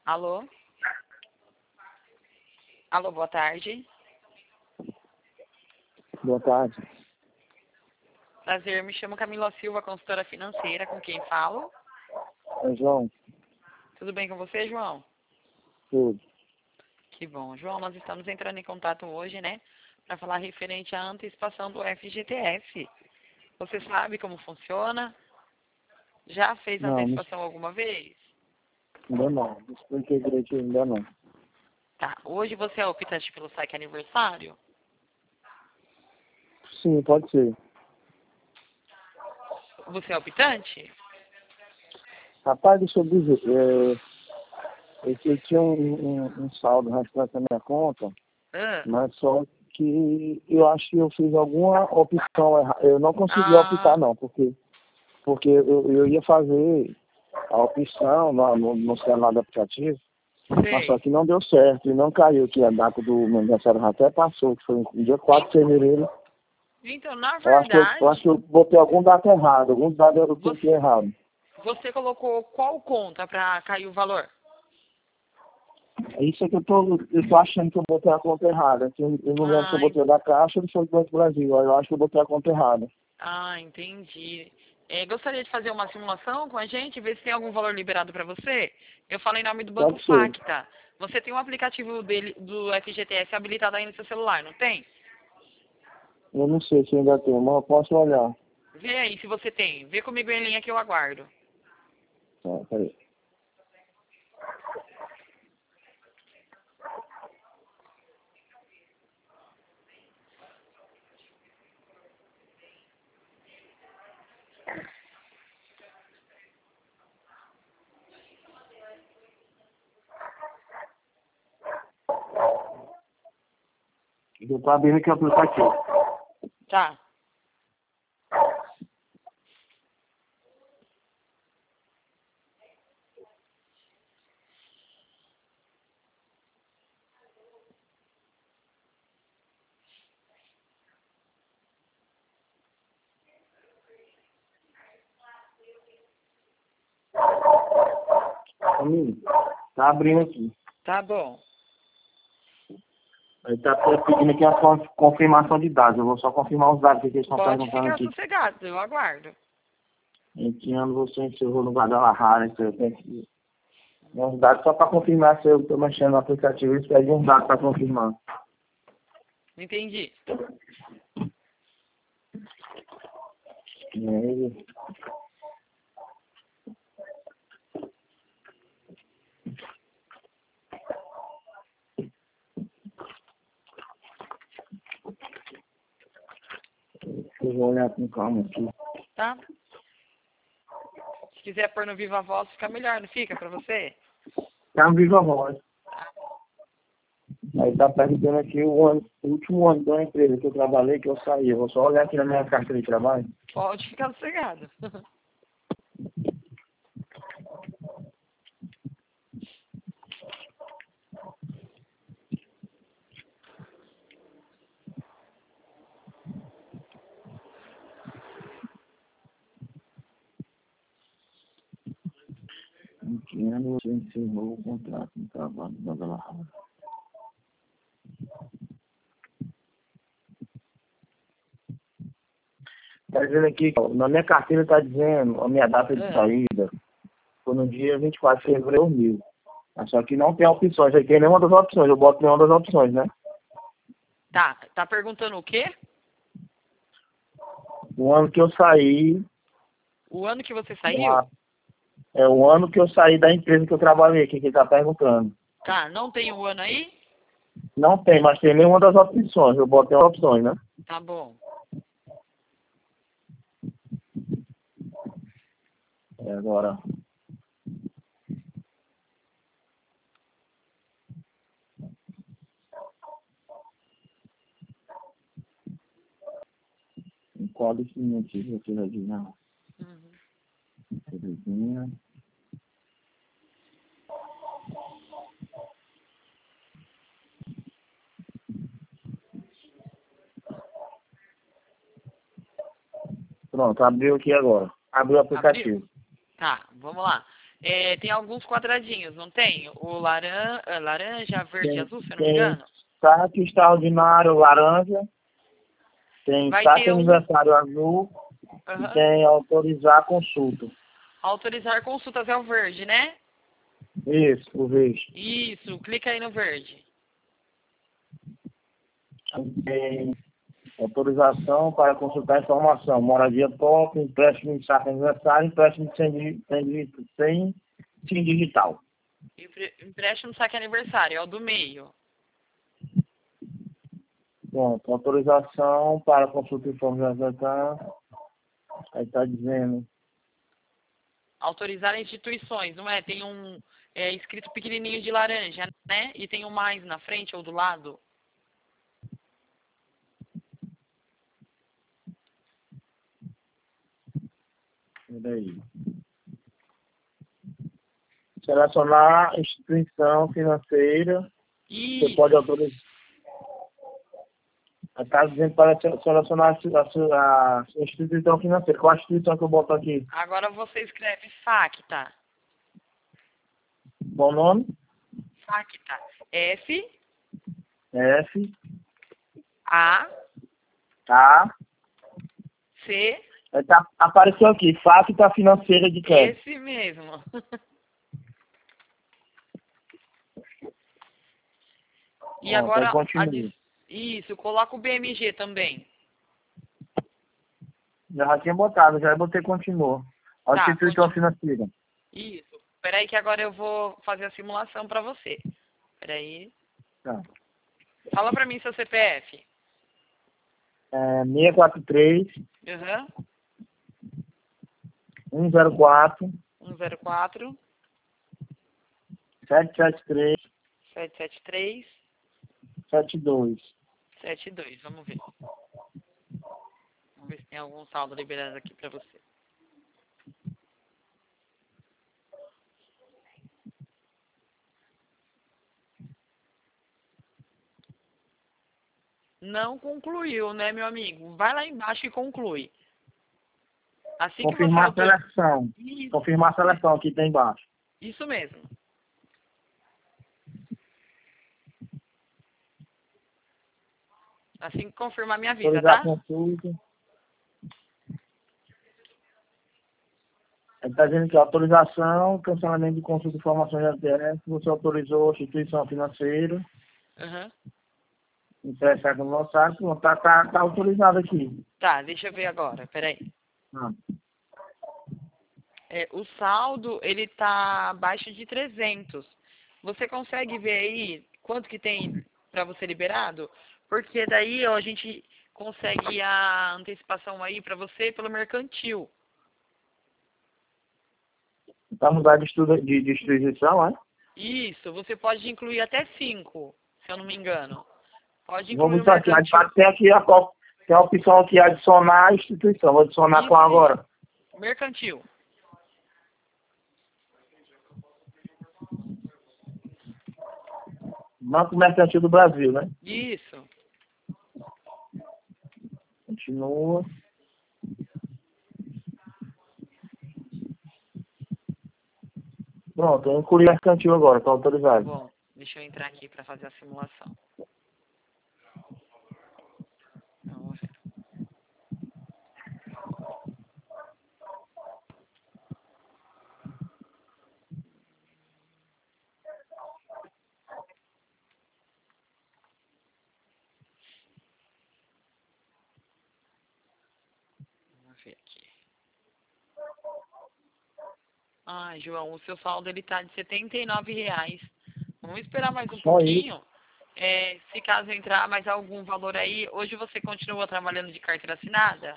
Alô? Alô, boa tarde. Boa tarde. Prazer, me chamo Camila Silva, consultora financeira, com quem falo? É João. Tudo bem com você, João? Tudo. Que bom. João, nós estamos entrando em contato hoje, né, para falar referente à antecipação do FGTS. Você sabe como funciona? Já fez Não, antecipação alguma vez? ainda não. Me expliquei direitinho, ainda não. Tá. Hoje você é optante pelo saque aniversário? Sim, pode ser. Você é optante? Rapaz, deixa eu dizer, eu tinha um saldo restante na minha conta, Ah, mas só que eu acho que eu fiz alguma opção errada. Eu não consegui optar não, porque eu ia fazer a opção no celular do aplicativo, mas só sei. que não deu certo e não caiu, que a data do meu aniversário até passou, que foi no dia 4 de fevereiro. Então, na Eu acho que eu verdade, botei algum dado errado, alguns dados eu coloquei errado. você colocou qual conta para cair o valor? É isso que eu tô achando que eu botei a conta errada. Que eu não lembro se eu Ah, botei da Caixa ou se foi do Banco do Brasil. Eu acho que eu botei a conta errada. entendi. Gostaria de fazer uma simulação com a gente, ver se tem algum valor liberado para você? Eu falo em nome do Banco Pode ser. Facta. Você tem um aplicativo do FGTS habilitado aí no seu celular, não tem? Eu não sei se ainda tem, mas eu posso olhar. Vê aí se você tem. Vê comigo em linha que eu aguardo. Tá, peraí. Eu tô abrindo aqui o aplicativo. Tá. Amigo, tá abrindo aqui. Tá bom. Aí tá pedindo aqui a confirmação de dados. Eu vou só confirmar os dados que eles estão Pode perguntando ficar aqui. sossegado, eu aguardo. Em que ano você encerrou no Guadalajara? Isso eu tenho que... Uns dados só para confirmar se eu estou mexendo no aplicativo. Eles pedem uns dados para confirmar. Entendi. E aí, eu vou olhar com calma aqui. Tá? Se quiser pôr no Viva Voz, fica melhor, não fica pra você? Tá no Viva Voz. Aí tá perguntando aqui o último ano da empresa que eu trabalhei, que eu saí. Eu vou só olhar aqui na minha carteira de trabalho. Pode ficar sossegado. Em que ano você encerrou o contrato no trabalho da Guadalajara? Tá dizendo aqui, ó, na minha carteira tá dizendo a minha data de Ah, saída foi no dia 24 de fevereiro de 2000. Mas só que não tem opções, aí tem nenhuma das opções, eu boto nenhuma das opções, né? tá perguntando o quê? O ano que eu saí, O ano que você da- saiu? é o ano que eu saí da empresa que eu trabalhei, que ele tá perguntando. Tá, não tem o ano aí? Não tem, mas tem nenhuma das opções, eu botei as opções, né? Tá bom. É, agora, em qual desse motivo aqui vai dizer, não, Uhum. Terezinha. Pronto, abriu aqui agora. Abriu o Abriu? aplicativo. Tá, vamos lá. Tem alguns quadradinhos, não tem? O laranja, verde e Tem, azul, se eu não me tem engano. saque extraordinário laranja, tem Vai saque ter um... aniversário azul e Aham. tem autorizar consulta. Autorizar consultas é o verde, né? Isso, o verde. Isso, clica aí no verde. Tem autorização para consultar informação, moradia top, empréstimo de saque aniversário, empréstimo sem sim digital. Empréstimo saque aniversário, é o do meio. Pronto, autorização para consulta de informação, aí está dizendo, Autorizar instituições, não é? Tem um escrito pequenininho de laranja, né? E tem um mais na frente ou do lado. peraí, selecionar instituição financeira, você pode Isso. autorizar, está dizendo para selecionar a instituição financeira, qual a instituição que eu boto aqui? Agora você escreve FACTA. Qual o nome? FACTA. F, F, A, A, C, apareceu aqui, FACTA financeira de crédito. esse mesmo. E Pronto, aí agora, continua. isso, coloca o BMG também. Já tinha botado, já botei continua. A Tá, instituição financeira. isso. Peraí que agora eu vou fazer a simulação pra você. Peraí. Tá. Fala pra mim seu CPF. 643 Aham. 104 104 773 773 72. 72. Vamos ver. Vamos ver se tem algum saldo liberado aqui pra você. Não concluiu, né, meu amigo? Vai lá embaixo e conclui. Assim que você Confirmar a seleção. Isso, Confirmar a seleção aqui tem embaixo. isso mesmo. Assim que confirmar, me avisa, Autorizar a tá? consulta. Ele está dizendo que autorização, cancelamento de consulta de informações de ATS, você autorizou a instituição financeira, Aham. interessado no nosso site, tá autorizado aqui. Tá, deixa eu ver agora. Peraí. Ah, O saldo, ele tá abaixo de 300. Você consegue ver aí quanto que tem para você liberado? Porque daí, ó, a gente consegue a antecipação aí para você pelo mercantil. para mudar de distribuição, é? Isso, você pode incluir até 5, se eu não me engano. Pode incluir Vamos o só aqui, mercantil. tem aqui tem a opção aqui, adicionar a instituição. Vou adicionar Isso qual aí. agora? Mercantil. Banco Mercantil do Brasil, né? Isso. Continua. Pronto, eu incluí mercantil agora, está Tá autorizado. bom. Deixa eu entrar aqui para fazer a simulação. Vamos ver. Vamos ver aqui. Ah, João, o seu saldo ele tá de R$ 79. Vamos esperar mais um Só isso. pouquinho. Se caso entrar mais algum valor aí, hoje você continua trabalhando de carteira assinada?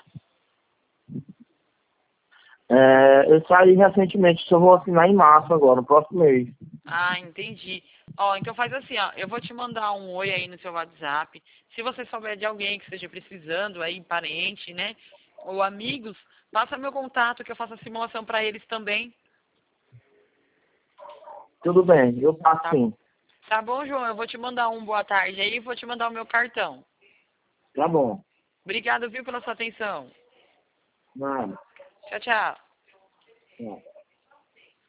Eu saí recentemente, só vou assinar em março agora, no próximo mês. Ah, entendi. Ó, então faz assim, ó, eu vou te mandar um oi aí no seu WhatsApp. Se você souber de alguém que esteja precisando aí, parente, né, ou amigos, passa meu contato que eu faço a simulação para eles também. Tudo bem, eu passo Tá, sim. tá bom, João? Eu vou te mandar um boa tarde aí e vou te mandar o meu cartão. Tá bom. Obrigado, viu, pela sua atenção. Nada. Tchau, tchau. Tchau.